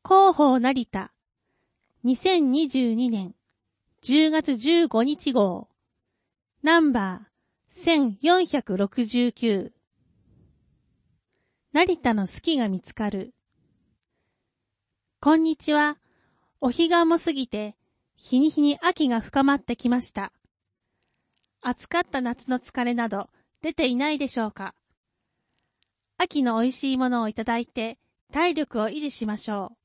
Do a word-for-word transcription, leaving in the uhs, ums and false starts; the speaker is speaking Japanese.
広報成田にせんにじゅうにねんじゅうがつじゅうごにち号ナンバーせんよんひゃくろくじゅうきゅう成田の好きが見つかる。こんにちは。お彼岸も過ぎて日に日に秋が深まってきました。暑かった夏の疲れなど出ていないでしょうか。秋の美味しいものをいただいて体力を維持しましょう。